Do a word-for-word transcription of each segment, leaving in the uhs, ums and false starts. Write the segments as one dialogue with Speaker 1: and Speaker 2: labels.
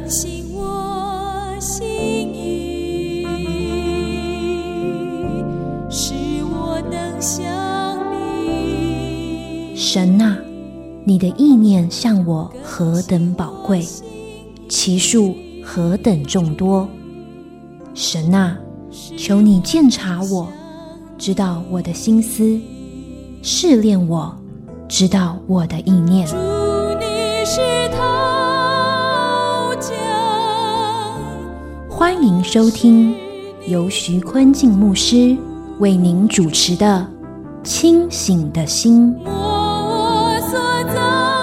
Speaker 1: 醒我心意，使我能想你。
Speaker 2: 神啊，你的意念向我何等宝贵，其数何等众多。神啊，求你鉴察我，知道我的心思，试炼我，知道我的意念。
Speaker 1: 主，你是陶匠。
Speaker 2: 欢迎收听由徐坤静牧师为您主持的《清醒的心》。
Speaker 1: 摸我所造，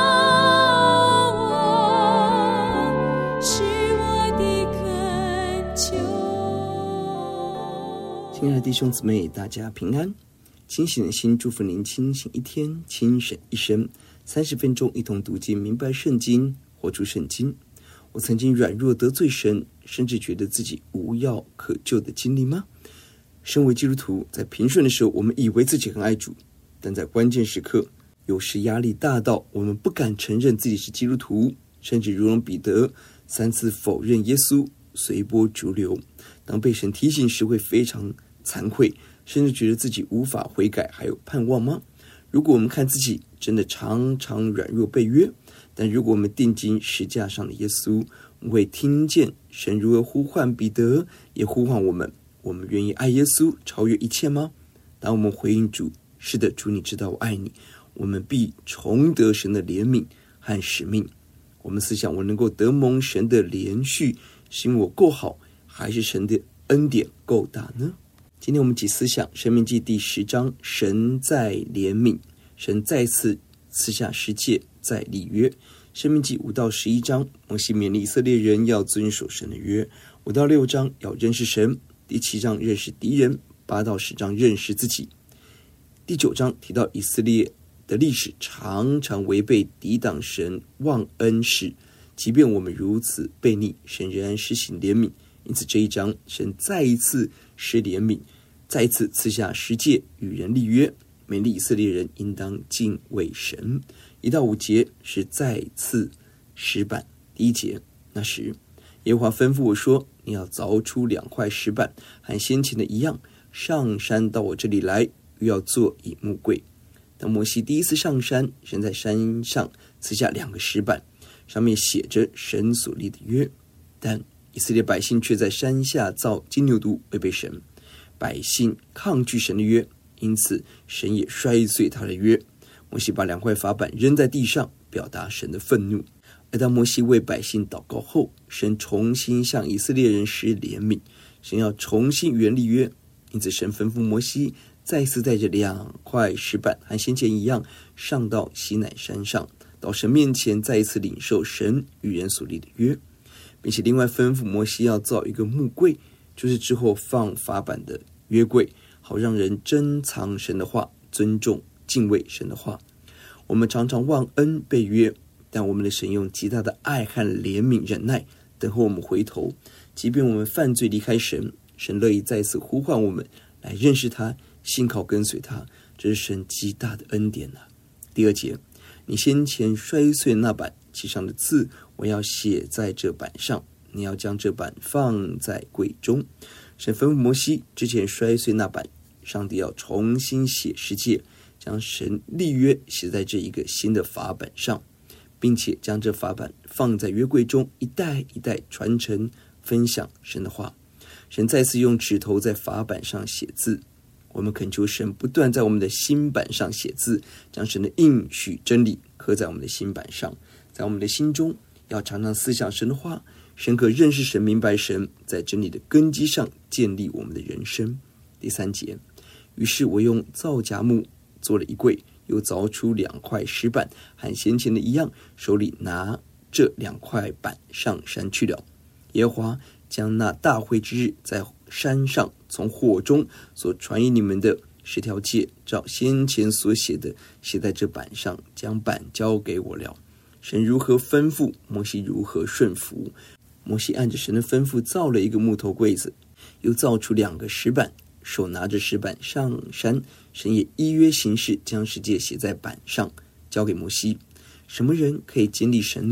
Speaker 1: 我是我的恳求。
Speaker 3: 亲爱的弟兄姊妹，大家平安。清醒的心祝福您清醒一天，清醒一生。三十分钟一同读经，明白圣经，活出圣经。我曾经软弱得罪神，甚至觉得自己无药可救的经历吗？身为基督徒，在平顺的时候，我们以为自己很爱主，但在关键时刻，有时压力大到我们不敢承认自己是基督徒，甚至如同彼得三次否认耶稣，随波逐流。当被神提醒时，会非常惭愧，甚至觉得自己无法悔改，还有盼望吗？如果我们看自己，真的常常软弱被约，但如果我们定睛十架上的耶稣，我们会听见神如何呼唤彼得，也呼唤我们。我们愿意爱耶稣超越一切吗？当我们回应主，是的，主，你知道我爱你，我们必重得神的怜悯和使命。我们思想，我能够得蒙神的连续，是因为我够好，还是神的恩典够大呢？今天我们一起思想申命记第十章，神在怜悯，神再次赐下十诫，在立约。申命记五到十一章，摩西勉励以色列人要遵守神的约。五到六章要认识神，第七章认识敌人，八到十章认识自己。第九章提到以色列的历史常常违背抵挡神忘恩事，即便我们如此悖逆，神仍然施行怜悯。因此这一章神再一次施怜悯，再一次赐下十诫与人立约，勉励以色列人应当敬畏神。一到五节是再次石板。第一节，那时耶和华吩咐我说，你要凿出两块石板，和先前的一样，上山到我这里来，又要做以木柜。当摩西第一次上山，神在山上赐下两个石板，上面写着神所立的约，但以色列百姓却在山下造金牛犊，违背神。百姓抗拒神的约，因此神也摔碎他的约。摩西把两块法板扔在地上，表达神的愤怒。而当摩西为百姓祷告后，神重新向以色列人施怜悯，神要重新原立约。因此神吩咐摩西再次带着两块石板，和先前一样，上到西乃山上，到神面前再一次领受神与人所立的约，并且另外吩咐摩西要造一个木柜，就是之后放法版的约柜，好让人珍藏神的话，尊重敬畏神的话。我们常常忘恩被约，但我们的神用极大的爱和怜悯忍耐等候我们回头。即便我们犯罪离开神，神乐意再次呼唤我们来认识他，信靠跟随他，这是神极大的恩典啊。第二节，你先前摔碎那板，其上的字我要写在这板上，你要将这板放在柜中。神吩咐摩西，之前摔碎那板，上帝要重新写十诫，将神立约写在这一个新的法版上，并且将这法版放在约柜中，一代一代传承分享神的话。神再次用指头在法版上写字，我们恳求神不断在我们的心版上写字，将神的应许真理刻在我们的心版上。在我们的心中要常常思想神的话，深刻认识神，明白神，在真理的根基上建立我们的人生。第三节，于是我用皂荚木做了一柜，又凿出两块石板，和先前的一样，手里拿这两块板上山去了。耶和华将那大会之日在山上从火中所传于你们的十条诫，照先前所写的写在这板上，将板交给我了。神如何吩咐，摩西如何顺服。摩西按着神的吩咐造了一个木头柜子，又造出两个石板，手拿着石板上山。神也依约行事，将十诫写在板上，交给摩西。什么人可以经历神呢？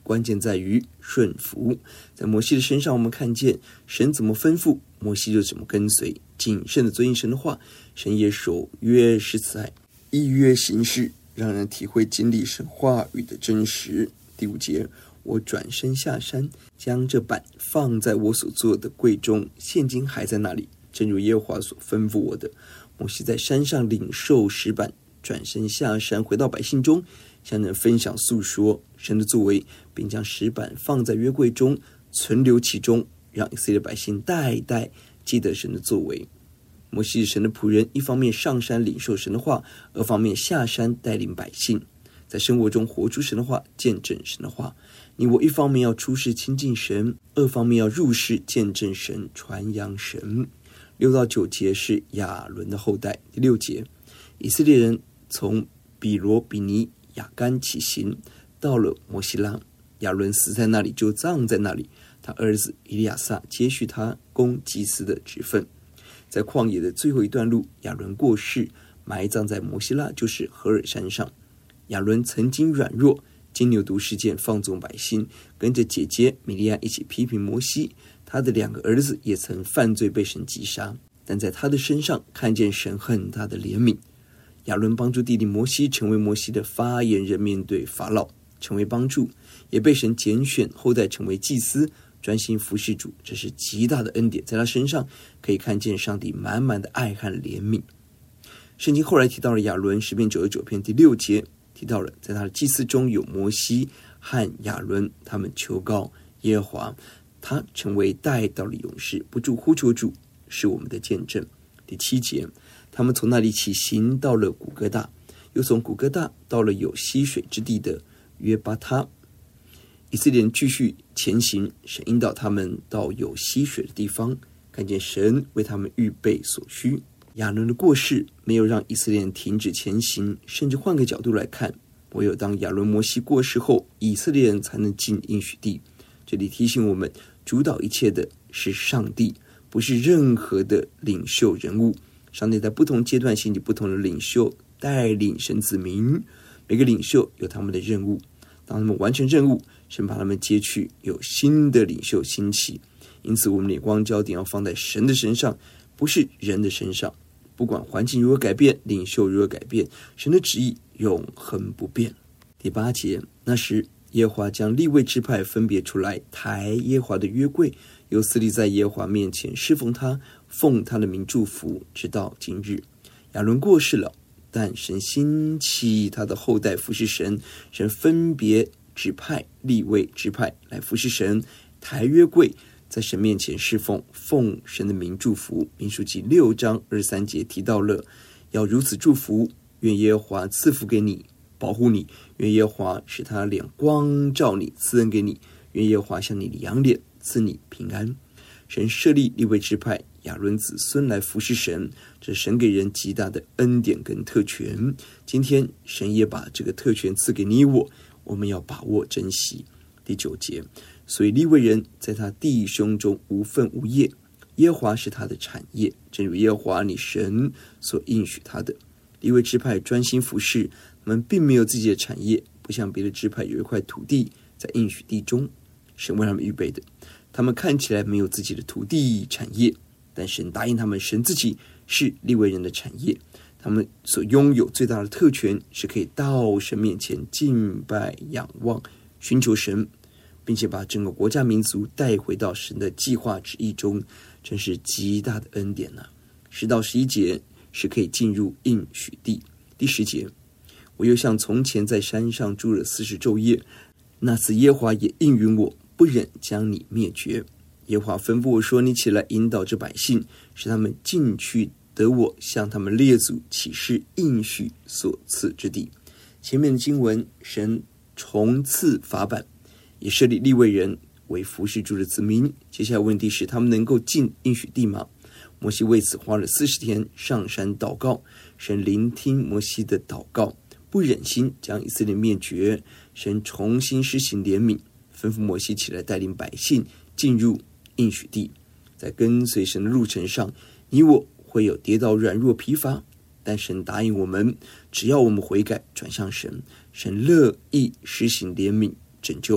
Speaker 3: 关键在于顺服。在摩西的身上，我们看见神怎么吩咐，摩西就怎么跟随，谨慎的遵行神的话。神也守约施慈爱，依约行事，让人体会经历神话语的真实。第五节，我转身下山，将这板放在我所做的柜中，现今还在那里，正如耶和华所吩咐我的。摩西在山上领受石板，转身下山，回到百姓中，向人分享诉说神的作为，并将石板放在约柜中，存留其中，让以色列百姓代代记得神的作为。摩西是神的仆人，一方面上山领受神的话，二方面下山带领百姓，在生活中活出神的话，见证神的话。你我一方面要出世亲近神，二方面要入世见证神，传扬神。六到九节是亚伦的后代。第六节，以色列人从比罗比尼亚干起行，到了摩西拉，亚伦死在那里，就葬在那里，他儿子以利亚撒接续他供祭司的职分。在旷野的最后一段路，亚伦过世，埋葬在摩西拉，就是何尔山上。亚伦曾经软弱，金牛犊事件放纵百姓，跟着姐姐米利亚一起批评摩西。他的两个儿子也曾犯罪被神击杀，但在他的身上看见神很大的怜悯。亚伦帮助弟弟摩西成为摩西的发言人，面对法老成为帮助，也被神拣选后代成为祭司，专心服侍主，这是极大的恩典。在他身上可以看见上帝满满的爱和怜悯。圣经后来提到了亚伦，诗篇九十九篇第六节提到了，在他的祭司中有摩西和亚伦，他们求告耶和华，他成为代祷的勇士，不住呼求主，是我们的见证。第七节，他们从那里起行，到了古哥大，又从古哥大到了有溪水之地的约巴他。以色列人继续前行，神引导他们到有溪水的地方，看见神为他们预备所需。亚伦的过世没有让以色列人停止前行，甚至换个角度来看，唯有当亚伦摩西过世后，以色列人才能进应许地。这里提醒我们，主导一切的是上帝，不是任何的领袖人物。上帝在不同阶段兴起不同的领袖，带领神子民，每个领袖有他们的任务。当他们完成任务，神把他们接去，有新的领袖兴起。因此我们的眼光焦点要放在神的身上，不是人的身上。不管环境如何改变，领袖如何改变，神的旨意永恒不变。第八节，那时耶和华将利未支派分别出来，抬耶和华的约柜，又侍立在耶和华面前侍奉他，奉他的名祝福，直到今日。亚伦过世了，但神兴起他的后代服侍神，神分别指派利未支派来服侍神，抬约柜，在神面前侍奉，奉神的名祝福。民数记六章二十三节提到了要如此祝福，愿耶和华赐福给你，保护你，愿耶和华使他脸光照你，赐恩给你，愿耶和华向你扬脸，赐你平安。神设立利未支派亚伦子孙来服侍神，这神给人极大的恩典跟特权。今天神也把这个特权赐给你我，我们要把握珍惜。第九节，所以利未人在他弟兄中无分无业，耶和华是他的产业，正如耶和华你神所应许他的。利未支派专心服侍，他们并没有自己的产业，不像别的支派有一块土地在应许地中，神为他们预备的。他们看起来没有自己的土地产业，但神答应他们，神自己是利未人的产业。他们所拥有最大的特权是可以到神面前敬拜仰望，寻求神，并且把整个国家民族带回到神的计划旨意中，真是极大的恩典啊。十到十一节是可以进入应许地。第十节，我又像从前在山上住了四十昼夜，那次耶和华也应允我，不忍将你灭绝。耶和华吩咐我说，你起来引导这百姓，使他们进去得我向他们列祖起誓应许所赐之地。前面的经文，神重赐法版，也设立利未人为服侍主的子民。接下来问题是，他们能够进应许地吗？摩西为此花了四十天上山祷告，神聆听摩西的祷告，不忍心将以色列灭绝，神重新施行怜悯，吩咐摩西起来带领百姓进入应许地。在跟随神的路程上，你我会有跌倒软弱疲乏，但神答应我们，只要我们悔改转向神，神乐意施行怜悯拯救，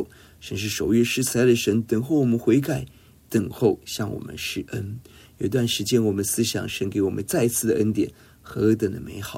Speaker 3: 神是守约施慈爱的神，等候我们悔改，等候向我们施恩。有一段时间，我们思想神给我们再次的恩典何等的美好。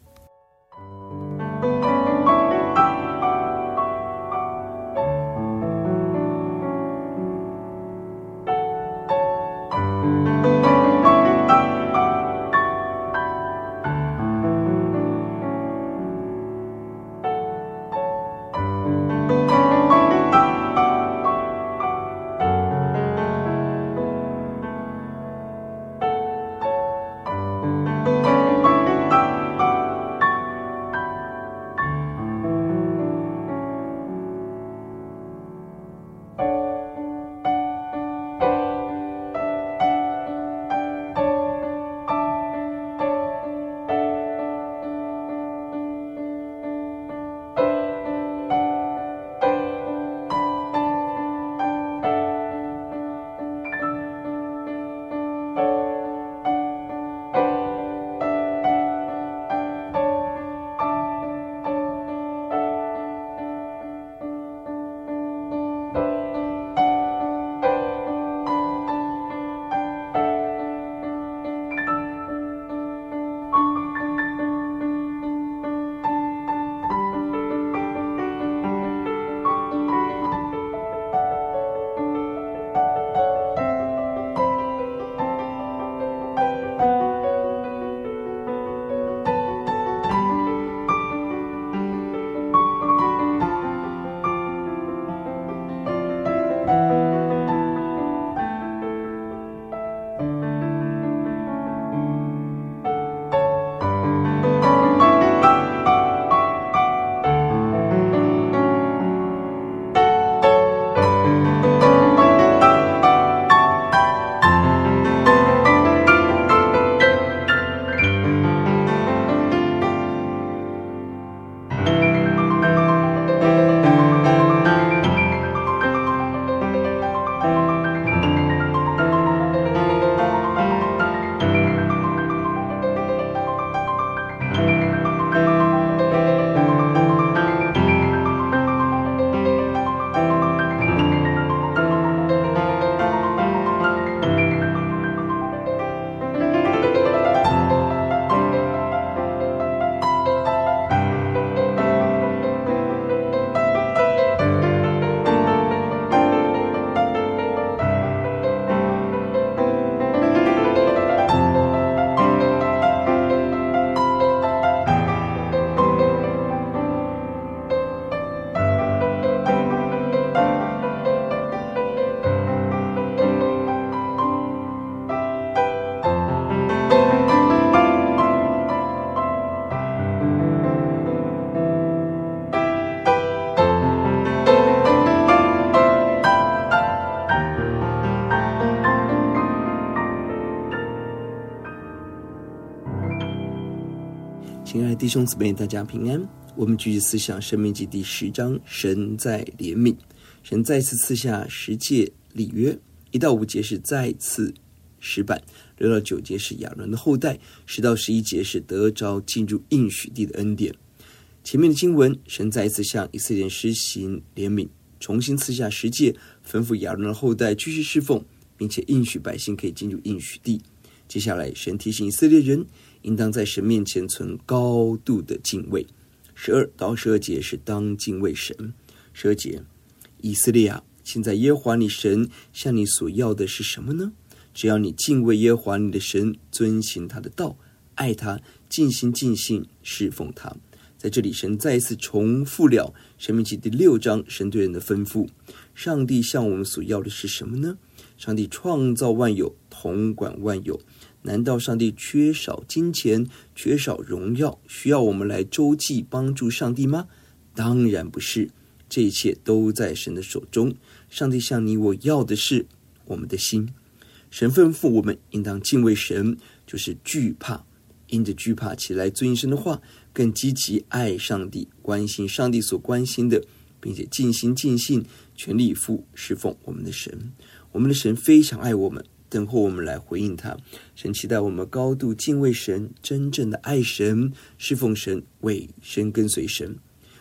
Speaker 3: 亲爱的弟兄姊妹，大家平安。我们继续思想申命记第十章，神在怜悯。神再次赐下十诫立约，一到五节是再次石板，六到九节是亚伦的后代，十到十一节是得着进入应许地的恩典。前面的经文，神再一次向以色列人施行怜悯，重新赐下十诫，吩咐亚伦的后代继续侍奉，并且应许百姓可以进入应许地。接下来，神提醒以色列人应当在神面前存高度的敬畏。十二到十二节是当敬畏神。十二节，以色列啊，现在耶和华你神向你所要的是什么呢？只要你敬畏耶和华你的神，遵行他的道，爱他，尽心尽性侍奉他。在这里，神再一次重复了申命记第六章神对人的吩咐。上帝向我们所要的是什么呢？上帝创造万有，统管万有。难道上帝缺少金钱，缺少荣耀，需要我们来周济帮助上帝吗？当然不是，这一切都在神的手中。上帝向你我要的是我们的心。神吩咐我们应当敬畏神，就是惧怕，因着惧怕起来遵行神的话，更积极爱上帝，关心上帝所关心的，并且尽心尽性全力以赴侍奉我们的神。我们的神非常爱我们，等候我们来回应他。神期待我们高度敬畏神，真正的爱神，侍奉神，委身跟随神。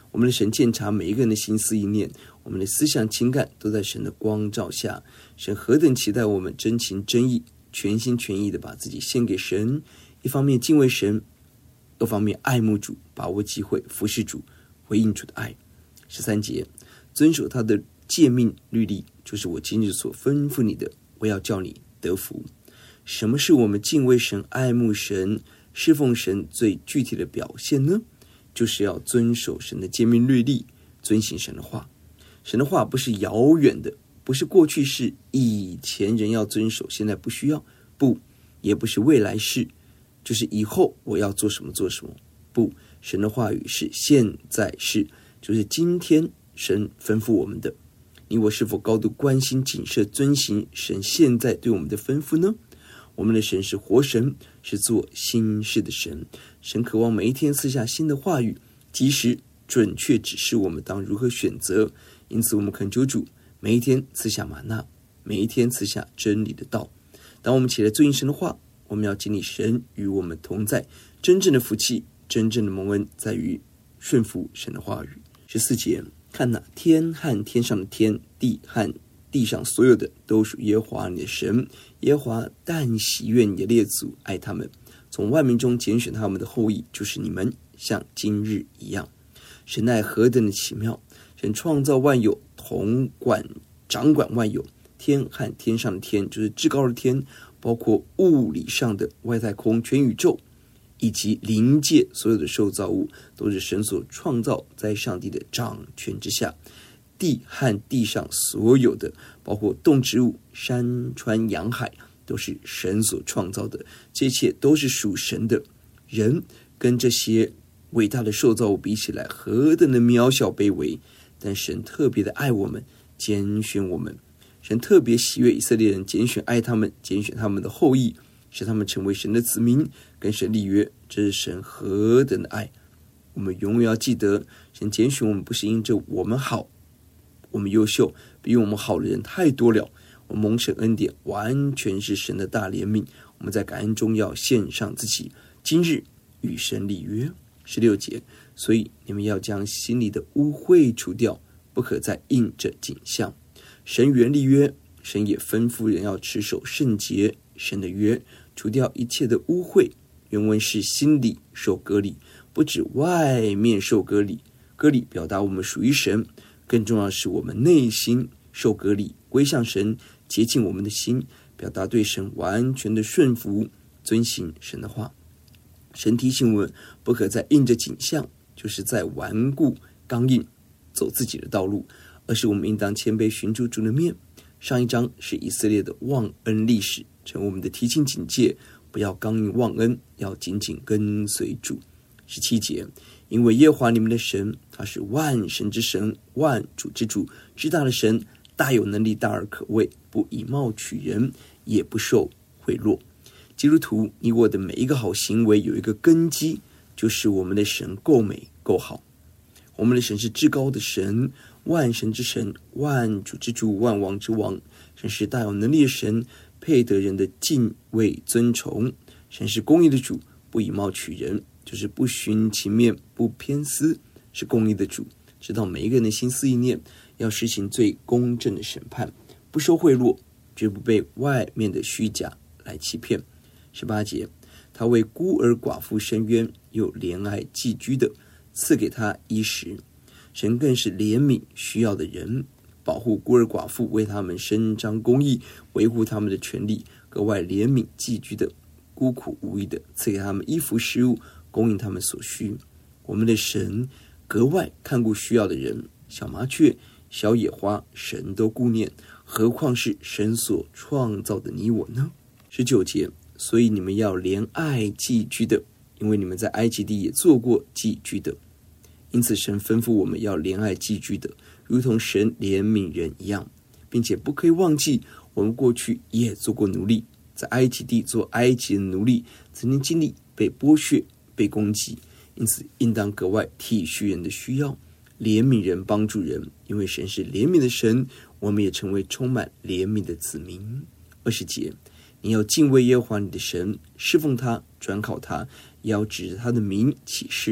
Speaker 3: 我们的神鉴察每一个人的心思意念，我们的思想情感都在神的光照下。神何等期待我们真情真意、全心全意的把自己献给神，一方面敬畏神，二方面爱慕主，把握机会服侍主，回应主的爱。十三节，遵守他的诫命律例，就是我今日所吩咐你的，我要叫你得福。什么是我们敬畏神、爱慕神、侍奉神最具体的表现呢？就是要遵守神的诫命律例，遵行神的话。神的话不是遥远的，不是过去式，以前人要遵守，现在不需要，不，也不是未来式，就是以后我要做什么做什么，不，神的话语是现在式，就是今天神吩咐我们的。你我是否高度关心、谨慎遵行神现在对我们的吩咐呢？我们的神是活神，是做新事的神。神渴望每一天赐下新的话语，及时准确指示我们当如何选择。因此我们恳求主每一天赐下玛纳，每一天赐下真理的道。当我们起来遵行神的话，我们要经历神与我们同在。真正的福气，真正的蒙恩在于顺服神的话语。十四节，看哪，天和天上的天，地和地上所有的都属耶和华你的神。耶和华但喜悦你的列祖，爱他们，从万民中拣选他们的后裔，就是你们，像今日一样。神爱何等的奇妙！神创造万有，统管掌管万有。天和天上的天，就是至高的天，包括物理上的外太空、全宇宙，以及灵界所有的受造物，都是神所创造，在上帝的掌权之下。地和地上所有的，包括动植物、山川洋海，都是神所创造的，这一切都是属神的。人跟这些伟大的受造物比起来，何等的渺小卑微，但神特别的爱我们，拣选我们。神特别喜悦以色列人，拣选爱他们，拣选他们的后裔，使他们成为神的子民，跟神立约。这是神何等的爱！我们永远要记得，神拣选我们不是因着我们好，我们优秀，比我们好的人太多了。我们蒙神恩典，完全是神的大怜悯。我们在感恩中要献上自己，今日与神立约。十六节，所以你们要将心里的污秽除掉，不可再印着景象。神原立约，神也吩咐人要持守圣洁，神的约，除掉一切的污秽。原文是心里受割礼，不止外面受割礼，割礼表达我们属于神，更重要的是我们内心受割礼，归向神，洁净我们的心，表达对神完全的顺服，遵行神的话。神提醒我们，不可再印着景象，就是在顽固刚硬走自己的道路，而是我们应当谦卑寻主主的面。上一章是以色列的忘恩历史，成为我们的提醒警戒，不要刚硬忘恩，要紧紧跟随主。十七节，因为耶和华你们的神，他是万神之神，万主之主，至大的神，大有能力，大而可畏，不以貌取人，也不受贿赂。基督徒，你我的每一个好行为有一个根基，就是我们的神够美够好。我们的神是至高的神，万神之神，万主之主，万王之王。神是大有能力的神，配得人的敬畏尊崇。神是公义的主，不以貌取人，就是不徇情面，不偏私，是公义的主，知道每一个人的心思意念，要实行最公正的审判，不收贿赂，绝不被外面的虚假来欺骗。十八节，他为孤儿寡妇伸冤，又怜爱寄居的，赐给他衣食。神更是怜悯需要的人，保护孤儿寡妇，为他们伸张公义，维护他们的权利，格外怜悯寄居的、孤苦无依的，赐给他们衣服食物，供应他们所需。我们的神格外看顾需要的人，小麻雀、小野花，神都顾念，何况是神所创造的你我呢？十九节，所以你们要怜爱寄居的，因为你们在埃及地也做过寄居的。因此神吩咐我们要怜爱寄居的，如同神怜悯人一样，并且不可以忘记我们过去也做过奴隶，在埃及地做埃及的奴隶，曾经经历被剥削、被攻击，因此应当格外体恤人的需要，怜悯人，帮助人。因为神是怜悯的神，我们也成为充满怜悯的子民。二十节，你要敬畏耶和华你的神，侍奉他，专靠他，也要指着他的名起誓，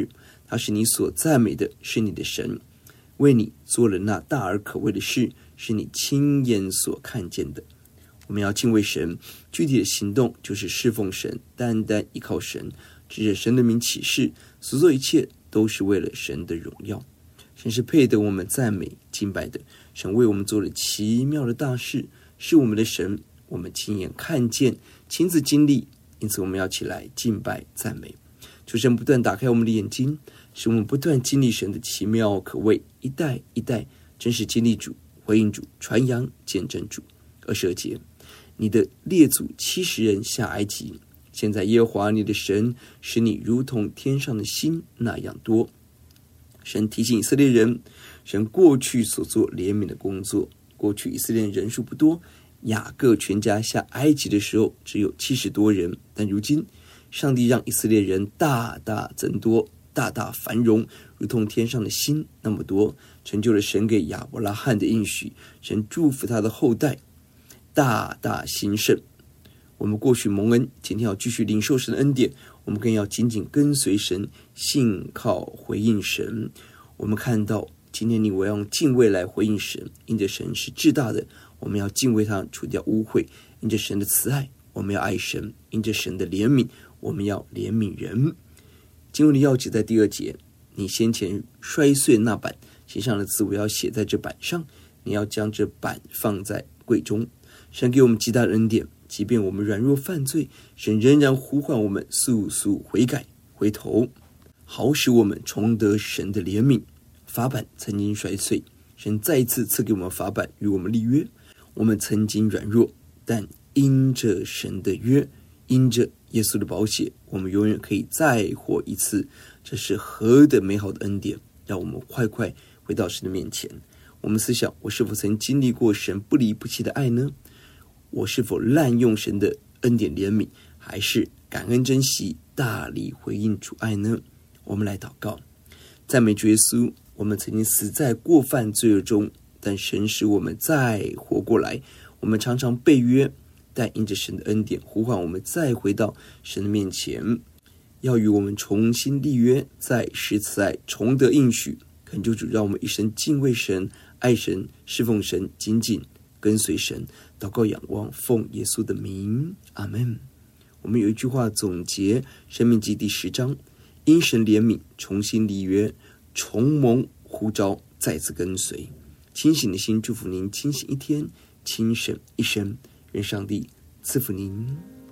Speaker 3: 他是你所赞美的，是你的神，为你做了那大而可畏的事，是你亲眼所看见的。我们要敬畏神，具体的行动就是侍奉神，单单依靠神，指着神的名起誓，所做一切都是为了神的荣耀。神是配得我们赞美敬拜的，神为我们做了奇妙的大事，是我们的神，我们亲眼看见，亲自经历，因此我们要起来敬拜赞美。求神不断打开我们的眼睛，使我们不断经历神的奇妙可畏，一代一代真实经历主，回应主，传扬见证主。二十二节，你的列祖七十人下埃及，现在耶和华你的神使你如同天上的星那样多。神提醒以色列人，神过去所做怜悯的工作。过去以色列人数不多，雅各全家下埃及的时候只有七十多人，但如今上帝让以色列人大大增多，大大繁荣，如同天上的星那么多，成就了神给亚伯拉罕的应许。神祝福他的后代大大兴盛。我们过去蒙恩，今天要继续领受神的恩典，我们更要紧紧跟随神，信靠回应神。我们看到今天你我要用敬畏来回应神，因着神是至大的，我们要敬畏他，除掉污秽；因着神的慈爱，我们要爱神；因着神的怜悯，我们要怜悯人。经文的要旨在第二节，你先前摔碎那板，写上的字我要写在这板上，你要将这板放在柜中。神给我们极大的恩典，即便我们软弱犯罪，神仍然呼唤我们速速悔改回头，好使我们重得神的怜悯。法版曾经摔碎，神再一次赐给我们法版，与我们立约。我们曾经软弱，但因着神的约，因着耶稣的宝血，我们永远可以再活一次。这是何等美好的恩典，让我们快快回到神的面前。我们思想，我是否曾经历过神不离不弃的爱呢？我是否滥用神的恩典怜悯，还是感恩珍惜，大力回应主爱呢？我们来祷告。赞美主耶稣，我们曾经死在过犯罪恶中，但神使我们再活过来。我们常常被约，但因着神的恩典呼唤我们再回到神的面前，要与我们重新立约，在施慈爱重得应许。恳求主让我们一生敬畏神，爱神，侍奉神，紧紧跟随神。祷告仰望，奉耶稣的名，阿们。我们有一句话总结申命记第十章，因神怜悯重新立约，重蒙呼召再次跟随。清醒的心祝福您清醒一天，清省一生。愿上帝赐福您。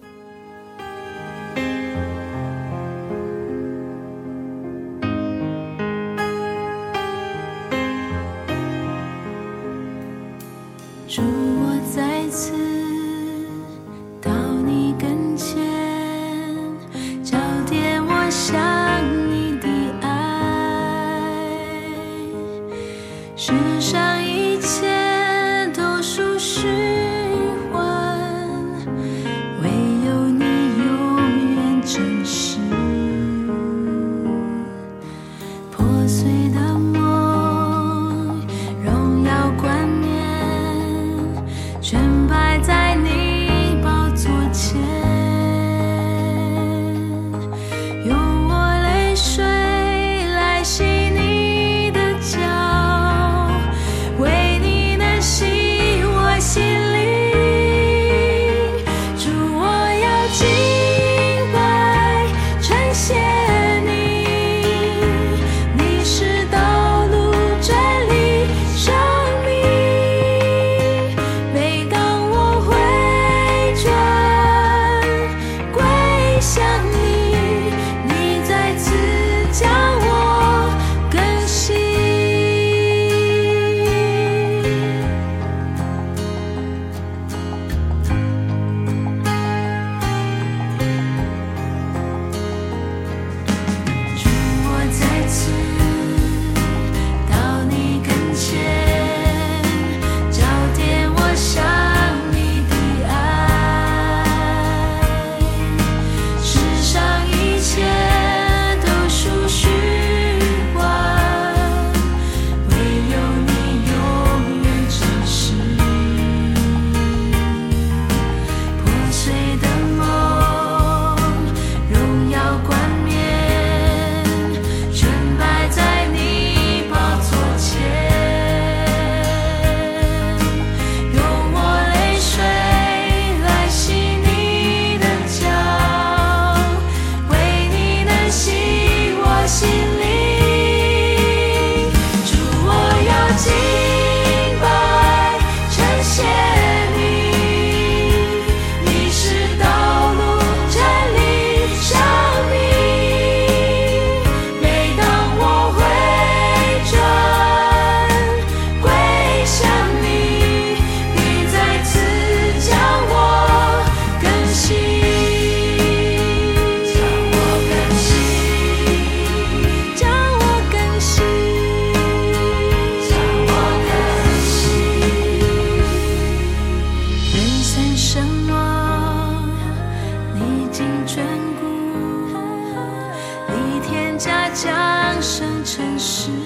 Speaker 1: 主，我再次到你跟前，交点我向你的爱，世上一切都属虚幻，唯什么历经眷顾，逆天家降生成世